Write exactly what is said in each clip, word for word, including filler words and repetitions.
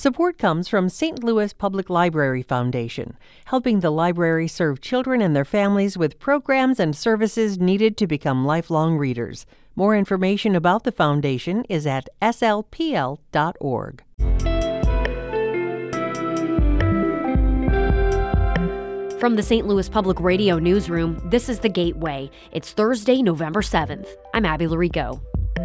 Support comes from Saint Louis Public Library Foundation, helping the library serve children and their families with programs and services needed to become lifelong readers. More information about the foundation is at s l p l dot org. From the Saint Louis Public Radio newsroom, this is The Gateway. It's Thursday, November seventh. I'm Abby Larico.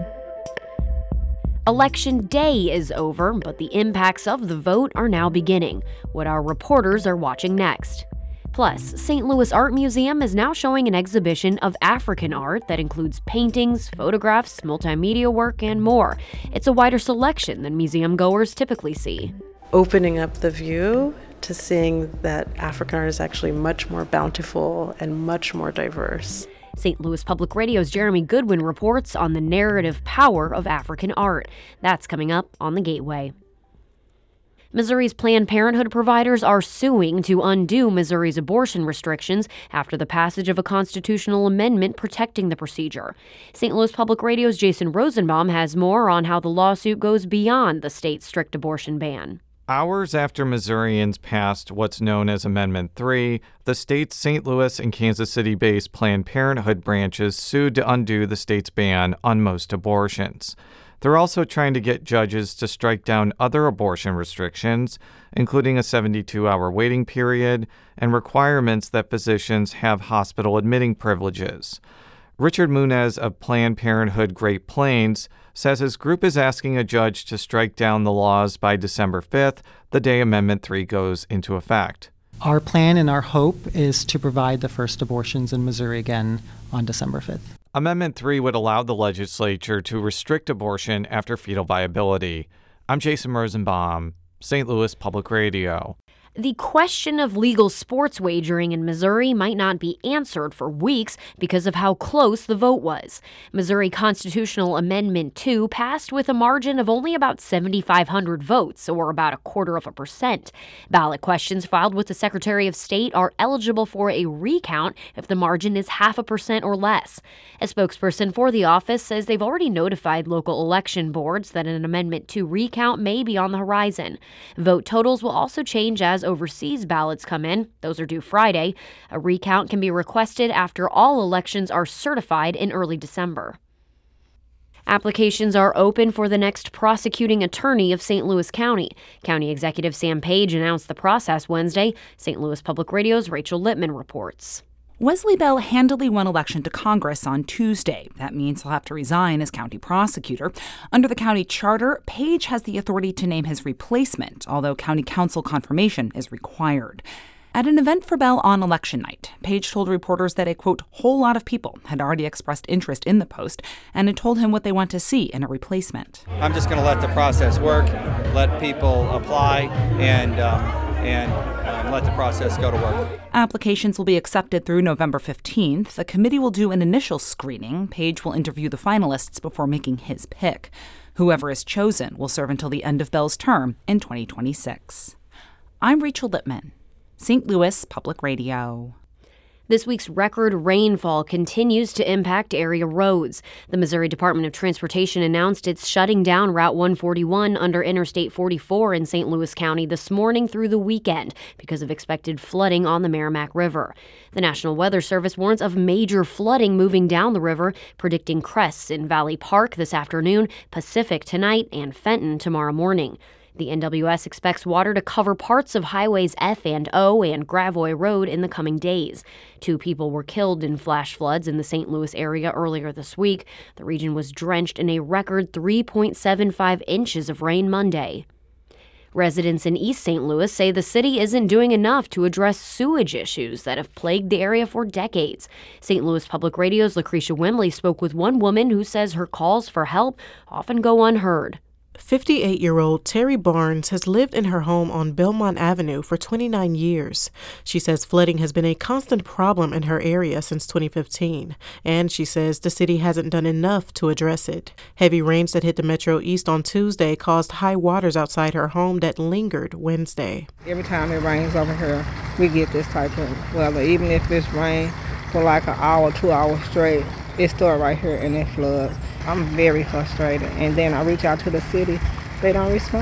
Election day is over, but the impacts of the vote are now beginning. What our reporters are watching next. Plus, Saint Louis Art Museum is now showing an exhibition of African art that includes paintings, photographs, multimedia work, and more. It's a wider selection than museum goers typically see. Opening up the view to seeing that African art is actually much more bountiful and much more diverse. Saint Louis Public Radio's Jeremy Goodwin reports on the narrative power of African art. That's coming up on The Gateway. Missouri's Planned Parenthood providers are suing to undo Missouri's abortion restrictions after the passage of a constitutional amendment protecting the procedure. Saint Louis Public Radio's Jason Rosenbaum has more on how the lawsuit goes beyond the state's strict abortion ban. Hours after Missourians passed what's known as Amendment three, the state's Saint Louis and Kansas City-based Planned Parenthood branches sued to undo the state's ban on most abortions. They're also trying to get judges to strike down other abortion restrictions, including a seventy-two hour waiting period and requirements that physicians have hospital admitting privileges. Richard Munez of Planned Parenthood Great Plains says his group is asking a judge to strike down the laws by December fifth, the day Amendment three goes into effect. Our plan and our hope is to provide the first abortions in Missouri again on December fifth. Amendment three would allow the legislature to restrict abortion after fetal viability. I'm Jason Rosenbaum, Saint Louis Public Radio. The question of legal sports wagering in Missouri might not be answered for weeks because of how close the vote was. Missouri Constitutional Amendment two passed with a margin of only about seventy-five hundred votes, or about a quarter of a percent. Ballot questions filed with the Secretary of State are eligible for a recount if the margin is half a percent or less. A spokesperson for the office says they've already notified local election boards that an Amendment two recount may be on the horizon. Vote totals will also change as overseas ballots come in. Those are due Friday. A recount can be requested after all elections are certified in early December. Applications are open for the next prosecuting attorney of Saint Louis County. County Executive Sam Page announced the process Wednesday. Saint Louis Public Radio's Rachel Littman reports. Wesley Bell handily won election to Congress on Tuesday. That means he'll have to resign as county prosecutor. Under the county charter, Page has the authority to name his replacement, although county council confirmation is required. At an event for Bell on election night, Page told reporters that a, quote, whole lot of people had already expressed interest in the post and had told him what they want to see in a replacement. I'm just going to let the process work, let people apply, and um, and um, let the process go to work. Applications will be accepted through November fifteenth. The committee will do an initial screening. Page will interview the finalists before making his pick. Whoever is chosen will serve until the end of Bell's term in twenty twenty-six. I'm Rachel Littman, Saint Louis Public Radio. This week's record rainfall continues to impact area roads. The Missouri Department of Transportation announced it's shutting down Route one forty-one under Interstate forty-four in Saint Louis County this morning through the weekend because of expected flooding on the Merrimack River. The National Weather Service warns of major flooding moving down the river, predicting crests in Valley Park this afternoon, Pacific tonight, and Fenton tomorrow morning. The N W S expects water to cover parts of highways F and O and Gravois Road in the coming days. Two people were killed in flash floods in the Saint Louis area earlier this week. The region was drenched in a record three point seven five inches of rain Monday. Residents in East Saint Louis say the city isn't doing enough to address sewage issues that have plagued the area for decades. Saint Louis Public Radio's Lucretia Wimley spoke with one woman who says her calls for help often go unheard. fifty-eight-year-old Terry Barnes has lived in her home on Belmont Avenue for twenty-nine years. She says flooding has been a constant problem in her area since twenty fifteen, and she says the city hasn't done enough to address it. Heavy rains that hit the Metro East on Tuesday caused high waters outside her home that lingered Wednesday. Every time it rains over here, we get this type of weather. Even if it's rain for like an hour, two hours straight, it starts right here and it floods. I'm very frustrated. And then I reach out to the city. They don't respond.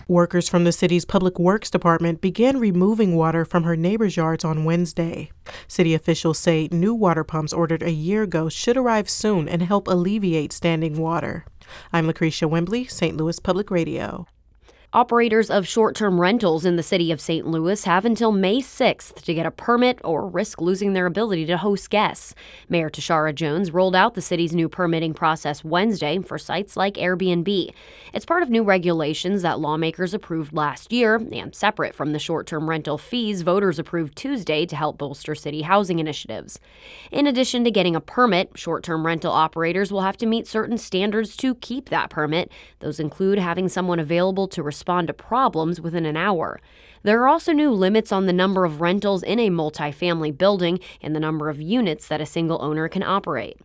Workers from the city's Public Works Department began removing water from her neighbors' yards on Wednesday. City officials say new water pumps ordered a year ago should arrive soon and help alleviate standing water. I'm Lucretia Wembley, Saint Louis Public Radio. Operators of short-term rentals in the city of Saint Louis have until May sixth to get a permit or risk losing their ability to host guests. Mayor Tashara Jones rolled out the city's new permitting process Wednesday for sites like Airbnb. It's part of new regulations that lawmakers approved last year and separate from the short-term rental fees voters approved Tuesday to help bolster city housing initiatives. In addition to getting a permit, short-term rental operators will have to meet certain standards to keep that permit. Those include having someone available to respond respond to problems within an hour. There are also new limits on the number of rentals in a multifamily building and the number of units that a single owner can operate.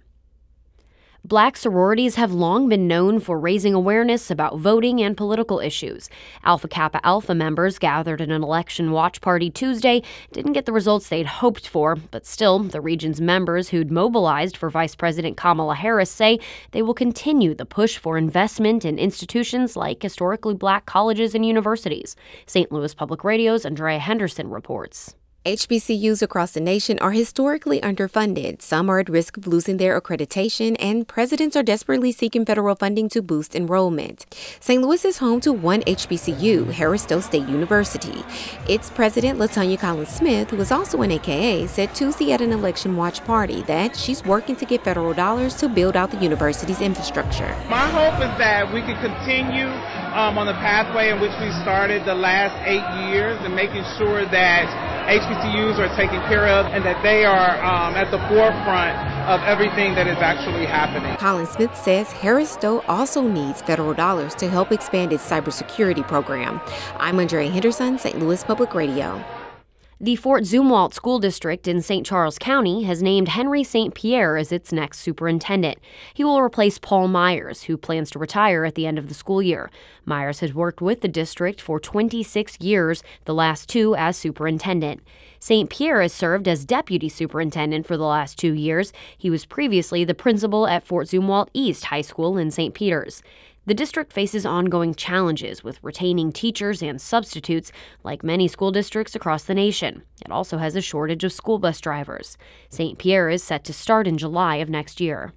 Black sororities have long been known for raising awareness about voting and political issues. Alpha Kappa Alpha members gathered at an election watch party Tuesday didn't get the results they'd hoped for, but still, the region's members who'd mobilized for Vice President Kamala Harris say they will continue the push for investment in institutions like historically black colleges and universities. Saint Louis Public Radio's Andrea Henderson reports. H B C Us across the nation are historically underfunded. Some are at risk of losing their accreditation, and presidents are desperately seeking federal funding to boost enrollment. Saint Louis is home to one H B C U, Harris Stowe State University. Its president, LaTonya Collins Smith, who is also an A K A, said Tuesday at an election watch party that she's working to get federal dollars to build out the university's infrastructure. My hope is that we can continue um, on the pathway in which we started the last eight years and making sure that H B C Us are taken care of and that they are um, at the forefront of everything that is actually happening. Collins Smith says Harris Stowe also needs federal dollars to help expand its cybersecurity program. I'm Andrea Henderson, Saint Louis Public Radio. The Fort Zumwalt School District in Saint Charles County has named Henry Saint Pierre as its next superintendent. He will replace Paul Myers, who plans to retire at the end of the school year. Myers has worked with the district for twenty-six years, the last two as superintendent. Saint Pierre has served as deputy superintendent for the last two years. He was previously the principal at Fort Zumwalt East High School in Saint Peters. The district faces ongoing challenges with retaining teachers and substitutes, like many school districts across the nation. It also has a shortage of school bus drivers. Saint Pierre is set to start in July of next year.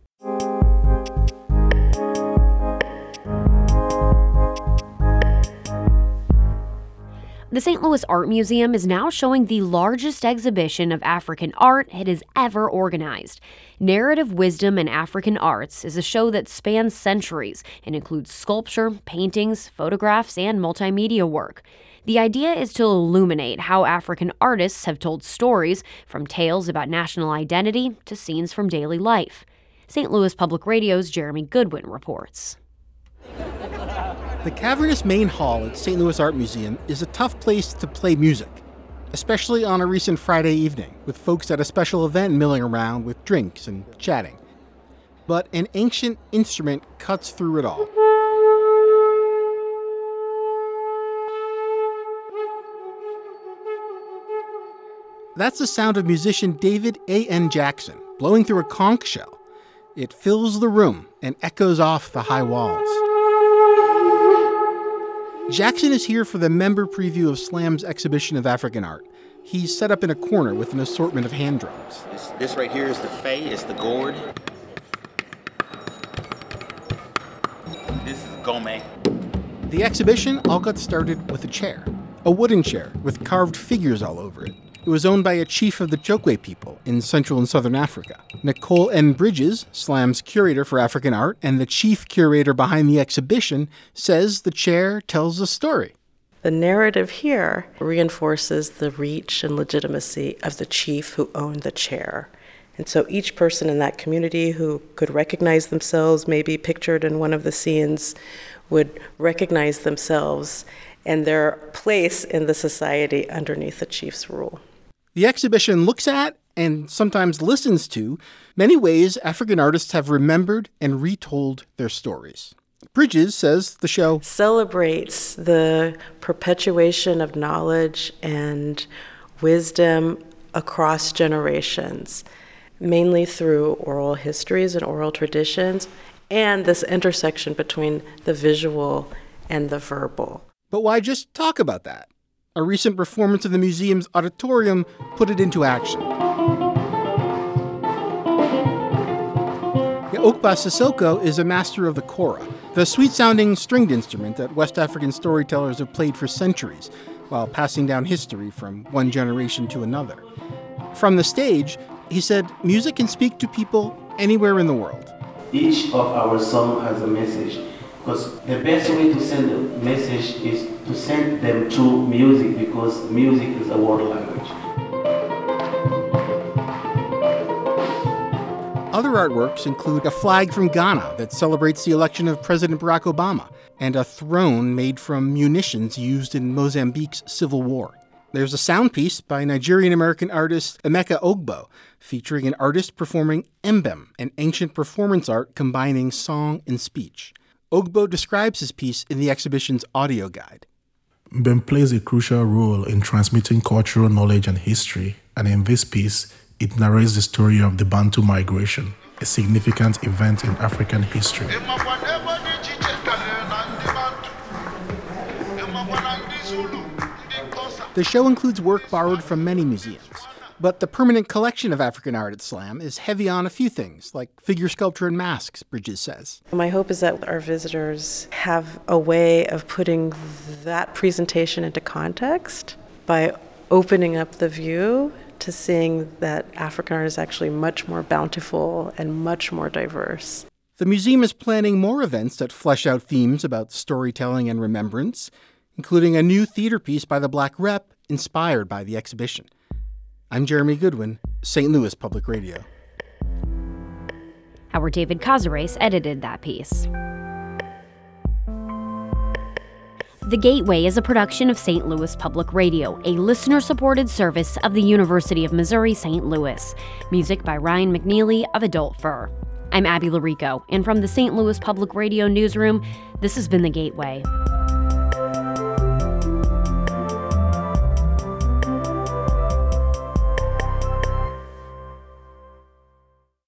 The Saint Louis Art Museum is now showing the largest exhibition of African art it has ever organized. Narrative Wisdom in African Arts is a show that spans centuries and includes sculpture, paintings, photographs, and multimedia work. The idea is to illuminate how African artists have told stories, from tales about national identity to scenes from daily life. Saint Louis Public Radio's Jeremy Goodwin reports. The cavernous main hall at Saint Louis Art Museum is a tough place to play music, especially on a recent Friday evening, with folks at a special event milling around with drinks and chatting. But an ancient instrument cuts through it all. That's the sound of musician David A N Jackson blowing through a conch shell. It fills the room and echoes off the high walls. Jackson is here for the member preview of SLAM's exhibition of African art. He's set up in a corner with an assortment of hand drums. This, this right here is the fay, it's the gourd. This is gome. The exhibition all got started with a chair, a wooden chair with carved figures all over it. It was owned by a chief of the Chokwe people in Central and Southern Africa. Nicole N. Bridges, SLAM's curator for African art and the chief curator behind the exhibition, says the chair tells a story. The narrative here reinforces the reach and legitimacy of the chief who owned the chair. And so each person in that community who could recognize themselves, maybe pictured in one of the scenes, would recognize themselves and their place in the society underneath the chief's rule. The exhibition looks at, and sometimes listens to, many ways African artists have remembered and retold their stories. Bridges says the show celebrates the perpetuation of knowledge and wisdom across generations, mainly through oral histories and oral traditions, and this intersection between the visual and the verbal. But why just talk about that? A recent performance of the museum's auditorium put it into action. Okpa Sissoko is a master of the kora, the sweet-sounding stringed instrument that West African storytellers have played for centuries, while passing down history from one generation to another. From the stage, he said music can speak to people anywhere in the world. Each of our songs has a message, because the best way to send a message is to send them through music, because music is a world language. Other artworks include a flag from Ghana that celebrates the election of President Barack Obama, and a throne made from munitions used in Mozambique's civil war. There's a sound piece by Nigerian-American artist Emeka Ogbo, featuring an artist performing mbem, an ancient performance art combining song and speech. Ogbo describes his piece in the exhibition's audio guide. Mbem plays a crucial role in transmitting cultural knowledge and history, and in this piece, it narrates the story of the Bantu migration, a significant event in African history. The show includes work borrowed from many museums, but the permanent collection of African art at SLAM is heavy on a few things, like figure sculpture and masks, Bridges says. My hope is that our visitors have a way of putting that presentation into context by opening up the view to seeing that African art is actually much more bountiful and much more diverse. The museum is planning more events that flesh out themes about storytelling and remembrance, including a new theater piece by the Black Rep inspired by the exhibition. I'm Jeremy Goodwin, Saint Louis Public Radio. Our David Cazares edited that piece. The Gateway is a production of Saint Louis Public Radio, a listener-supported service of the University of Missouri Saint Louis. Music by Ryan McNeely of Adult Fur. I'm Abby Larico, and from the Saint Louis Public Radio newsroom, this has been The Gateway.